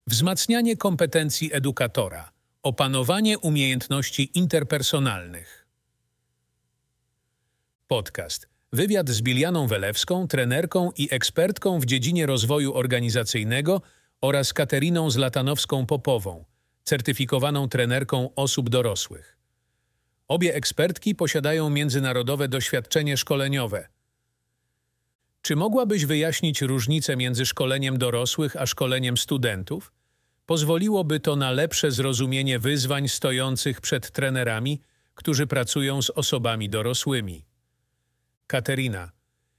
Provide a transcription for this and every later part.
Wzmacnianie kompetencji edukatora. Opanowanie umiejętności interpersonalnych. Podcast. Wywiad z Bilianą Welewską, trenerką i ekspertką w dziedzinie rozwoju organizacyjnego oraz Kateriną Zlatanowską-Popową, certyfikowaną trenerką osób dorosłych. Obie ekspertki posiadają międzynarodowe doświadczenie szkoleniowe. Czy mogłabyś wyjaśnić różnicę między szkoleniem dorosłych a szkoleniem studentów? Pozwoliłoby to na lepsze zrozumienie wyzwań stojących przed trenerami, którzy pracują z osobami dorosłymi. Katerina.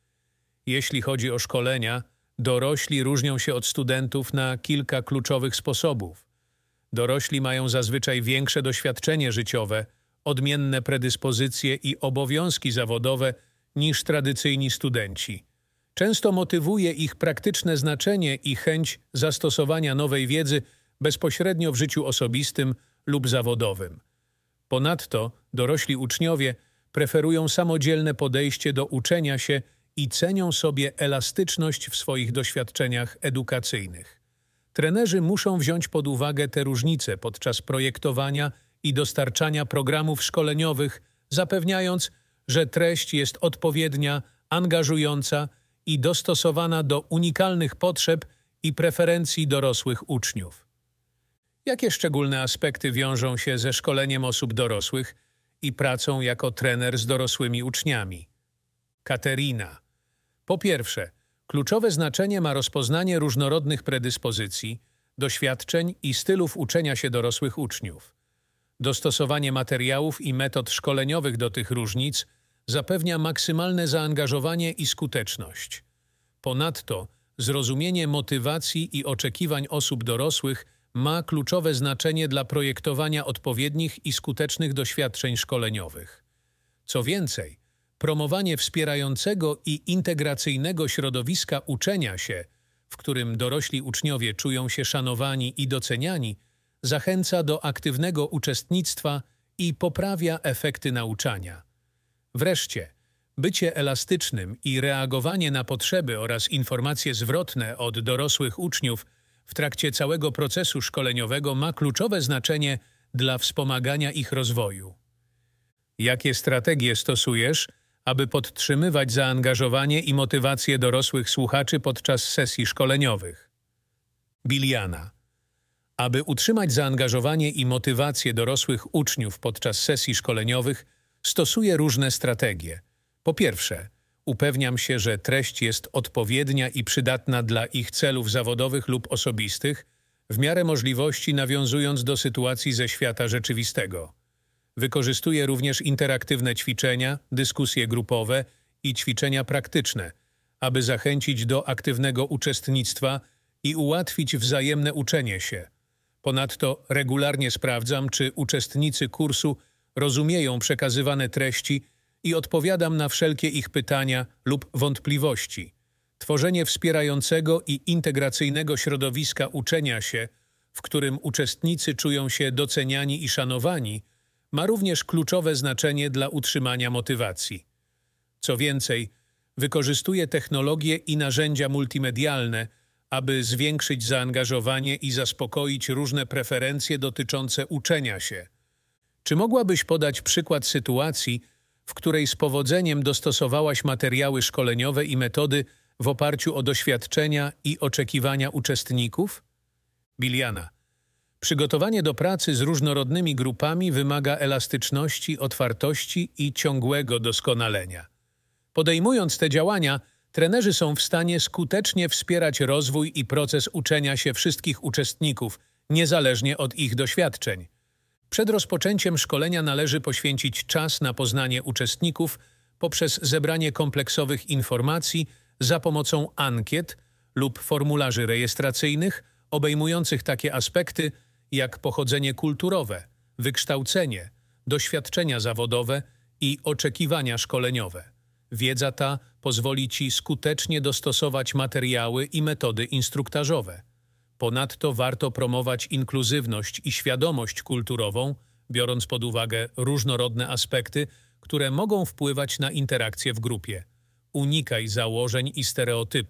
Jeśli chodzi o szkolenia, dorośli różnią się od studentów na kilka kluczowych sposobów. Dorośli mają zazwyczaj większe doświadczenie życiowe, odmienne predyspozycje i obowiązki zawodowe niż tradycyjni studenci. Często motywuje ich praktyczne znaczenie i chęć zastosowania nowej wiedzy bezpośrednio w życiu osobistym lub zawodowym. Ponadto dorośli uczniowie preferują samodzielne podejście do uczenia się i cenią sobie elastyczność w swoich doświadczeniach edukacyjnych. Trenerzy muszą wziąć pod uwagę te różnice podczas projektowania i dostarczania programów szkoleniowych, zapewniając, że treść jest odpowiednia, angażująca i dostosowana do unikalnych potrzeb i preferencji dorosłych uczniów. Jakie szczególne aspekty wiążą się ze szkoleniem osób dorosłych i pracą jako trener z dorosłymi uczniami? Katerina. Po pierwsze, kluczowe znaczenie ma rozpoznanie różnorodnych predyspozycji, doświadczeń i stylów uczenia się dorosłych uczniów. Dostosowanie materiałów i metod szkoleniowych do tych różnic zapewnia maksymalne zaangażowanie i skuteczność. Ponadto zrozumienie motywacji i oczekiwań osób dorosłych ma kluczowe znaczenie dla projektowania odpowiednich i skutecznych doświadczeń szkoleniowych. Co więcej, promowanie wspierającego i integracyjnego środowiska uczenia się, w którym dorośli uczniowie czują się szanowani i doceniani, zachęca do aktywnego uczestnictwa i poprawia efekty nauczania. Wreszcie, bycie elastycznym i reagowanie na potrzeby oraz informacje zwrotne od dorosłych uczniów w trakcie całego procesu szkoleniowego ma kluczowe znaczenie dla wspomagania ich rozwoju. Jakie strategie stosujesz, aby podtrzymywać zaangażowanie i motywację dorosłych słuchaczy podczas sesji szkoleniowych? Biliana. Aby utrzymać zaangażowanie i motywację dorosłych uczniów podczas sesji szkoleniowych, stosuję różne strategie. Po pierwsze, upewniam się, że treść jest odpowiednia i przydatna dla ich celów zawodowych lub osobistych, w miarę możliwości nawiązując do sytuacji ze świata rzeczywistego. Wykorzystuję również interaktywne ćwiczenia, dyskusje grupowe i ćwiczenia praktyczne, aby zachęcić do aktywnego uczestnictwa i ułatwić wzajemne uczenie się. Ponadto regularnie sprawdzam, czy uczestnicy kursu rozumieją przekazywane treści i odpowiadam na wszelkie ich pytania lub wątpliwości. Tworzenie wspierającego i integracyjnego środowiska uczenia się, w którym uczestnicy czują się doceniani i szanowani, ma również kluczowe znaczenie dla utrzymania motywacji. Co więcej, wykorzystuję technologie i narzędzia multimedialne, aby zwiększyć zaangażowanie i zaspokoić różne preferencje dotyczące uczenia się. Czy mogłabyś podać przykład sytuacji, w której z powodzeniem dostosowałaś materiały szkoleniowe i metody w oparciu o doświadczenia i oczekiwania uczestników? Biliana. Przygotowanie do pracy z różnorodnymi grupami wymaga elastyczności, otwartości i ciągłego doskonalenia. Podejmując te działania, trenerzy są w stanie skutecznie wspierać rozwój i proces uczenia się wszystkich uczestników, niezależnie od ich doświadczeń. Przed rozpoczęciem szkolenia należy poświęcić czas na poznanie uczestników poprzez zebranie kompleksowych informacji za pomocą ankiet lub formularzy rejestracyjnych obejmujących takie aspekty jak pochodzenie kulturowe, wykształcenie, doświadczenia zawodowe i oczekiwania szkoleniowe. Wiedza ta pozwoli Ci skutecznie dostosować materiały i metody instruktażowe. Ponadto warto promować inkluzywność i świadomość kulturową, biorąc pod uwagę różnorodne aspekty, które mogą wpływać na interakcje w grupie. Unikaj założeń i stereotypów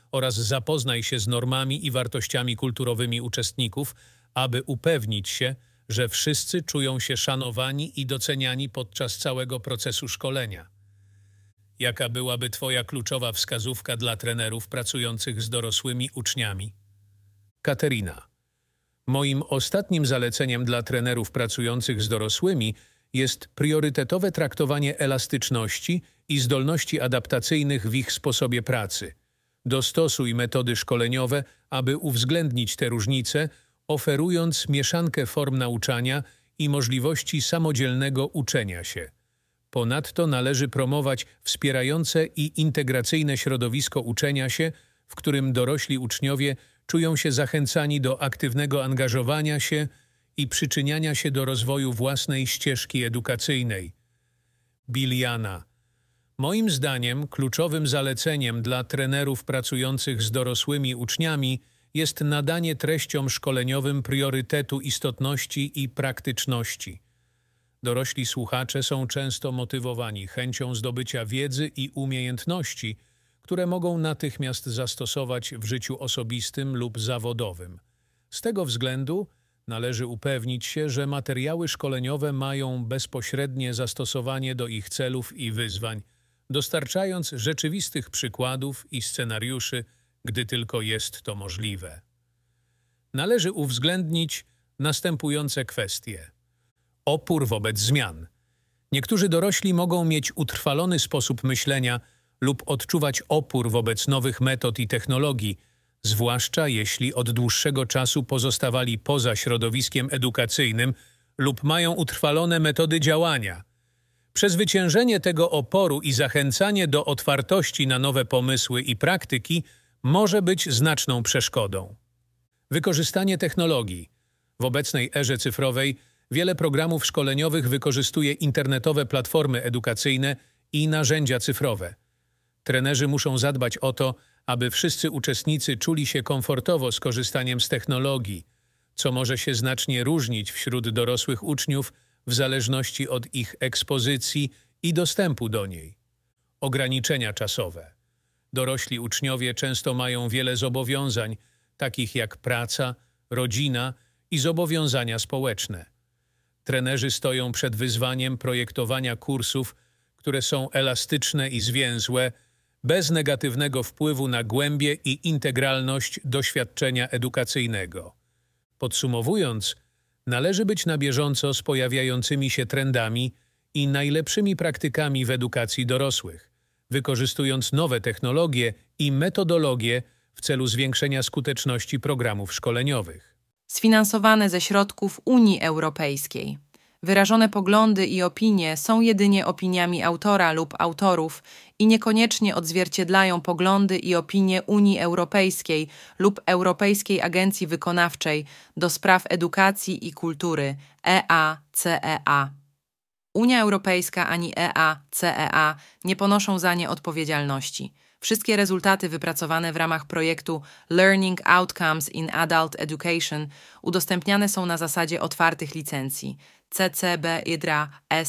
oraz zapoznaj się z normami i wartościami kulturowymi uczestników, aby upewnić się, że wszyscy czują się szanowani i doceniani podczas całego procesu szkolenia. Jaka byłaby Twoja kluczowa wskazówka dla trenerów pracujących z dorosłymi uczniami? Katerina. Moim ostatnim zaleceniem dla trenerów pracujących z dorosłymi jest priorytetowe traktowanie elastyczności i zdolności adaptacyjnych w ich sposobie pracy. Dostosuj metody szkoleniowe, aby uwzględnić te różnice, oferując mieszankę form nauczania i możliwości samodzielnego uczenia się. Ponadto należy promować wspierające i integracyjne środowisko uczenia się, w którym dorośli uczniowie czują się zachęcani do aktywnego angażowania się i przyczyniania się do rozwoju własnej ścieżki edukacyjnej. Biliana. Moim zdaniem kluczowym zaleceniem dla trenerów pracujących z dorosłymi uczniami jest nadanie treściom szkoleniowym priorytetu istotności i praktyczności. Dorośli słuchacze są często motywowani chęcią zdobycia wiedzy i umiejętności, które mogą natychmiast zastosować w życiu osobistym lub zawodowym. Z tego względu należy upewnić się, że materiały szkoleniowe mają bezpośrednie zastosowanie do ich celów i wyzwań, dostarczając rzeczywistych przykładów i scenariuszy, gdy tylko jest to możliwe. Należy uwzględnić następujące kwestie. Opór wobec zmian. Niektórzy dorośli mogą mieć utrwalony sposób myślenia lub odczuwać opór wobec nowych metod i technologii, zwłaszcza jeśli od dłuższego czasu pozostawali poza środowiskiem edukacyjnym lub mają utrwalone metody działania. Przezwyciężenie tego oporu i zachęcanie do otwartości na nowe pomysły i praktyki może być znaczną przeszkodą. Wykorzystanie technologii. W obecnej erze cyfrowej wiele programów szkoleniowych wykorzystuje internetowe platformy edukacyjne i narzędzia cyfrowe. Trenerzy muszą zadbać o to, aby wszyscy uczestnicy czuli się komfortowo z korzystaniem z technologii, co może się znacznie różnić wśród dorosłych uczniów w zależności od ich ekspozycji i dostępu do niej. Ograniczenia czasowe. Dorośli uczniowie często mają wiele zobowiązań, takich jak praca, rodzina i zobowiązania społeczne. Trenerzy stoją przed wyzwaniem projektowania kursów, które są elastyczne i zwięzłe, bez negatywnego wpływu na głębię i integralność doświadczenia edukacyjnego. Podsumowując, należy być na bieżąco z pojawiającymi się trendami i najlepszymi praktykami w edukacji dorosłych, wykorzystując nowe technologie i metodologie w celu zwiększenia skuteczności programów szkoleniowych. Sfinansowane ze środków Unii Europejskiej. Wyrażone poglądy i opinie są jedynie opiniami autora lub autorów i niekoniecznie odzwierciedlają poglądy i opinie Unii Europejskiej lub Europejskiej Agencji Wykonawczej do Spraw Edukacji i Kultury EACEA. Unia Europejska ani EACEA nie ponoszą za nie odpowiedzialności. Wszystkie rezultaty wypracowane w ramach projektu Learning Outcomes in Adult Education udostępniane są na zasadzie otwartych licencji CC BY-SA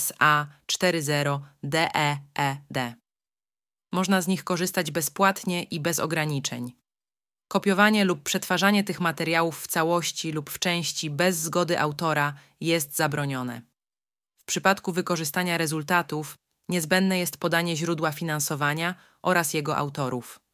40 DEED. Można z nich korzystać bezpłatnie i bez ograniczeń. Kopiowanie lub przetwarzanie tych materiałów w całości lub w części bez zgody autora jest zabronione. W przypadku wykorzystania rezultatów niezbędne jest podanie źródła finansowania oraz jego autorów.